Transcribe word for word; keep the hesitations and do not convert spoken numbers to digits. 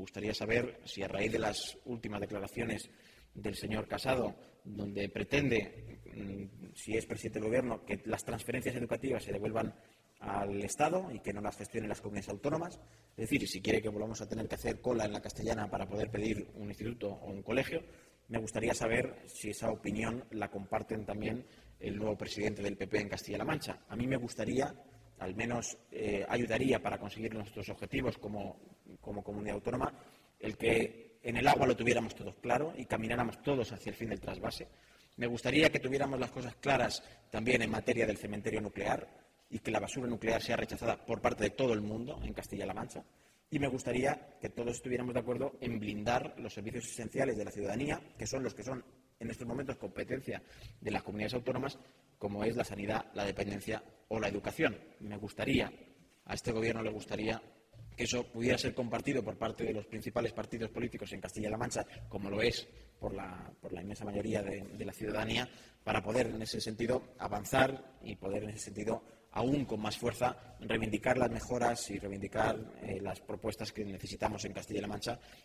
gustaría saber si, a raíz de las últimas declaraciones del señor Casado, donde pretende, si es presidente del Gobierno, que las transferencias educativas se devuelvan al Estado y que no las gestionen las comunidades autónomas, es decir, si quiere que volvamos a tener que hacer cola en la Castellana para poder pedir un instituto o un colegio, me gustaría saber si esa opinión la comparten también el nuevo presidente del P P en Castilla-La Mancha. A mí me gustaría, al menos eh, ayudaría para conseguir nuestros objetivos como, como comunidad autónoma, el que en el agua lo tuviéramos todos claro y camináramos todos hacia el fin del trasvase. Me gustaría que tuviéramos las cosas claras también en materia del cementerio nuclear y que la basura nuclear sea rechazada por parte de todo el mundo en Castilla-La Mancha. Y me gustaría que todos estuviéramos de acuerdo en blindar los servicios esenciales de la ciudadanía, que son los que son en estos momentos competencia de las comunidades autónomas, como es la sanidad, la dependencia o la educación. Me gustaría, a este Gobierno le gustaría que eso pudiera ser compartido por parte de los principales partidos políticos en Castilla-La Mancha, como lo es por la, por la inmensa mayoría de, de la ciudadanía, para poder en ese sentido avanzar y poder en ese sentido aún con más fuerza reivindicar las mejoras y reivindicar eh, las propuestas que necesitamos en Castilla-La Mancha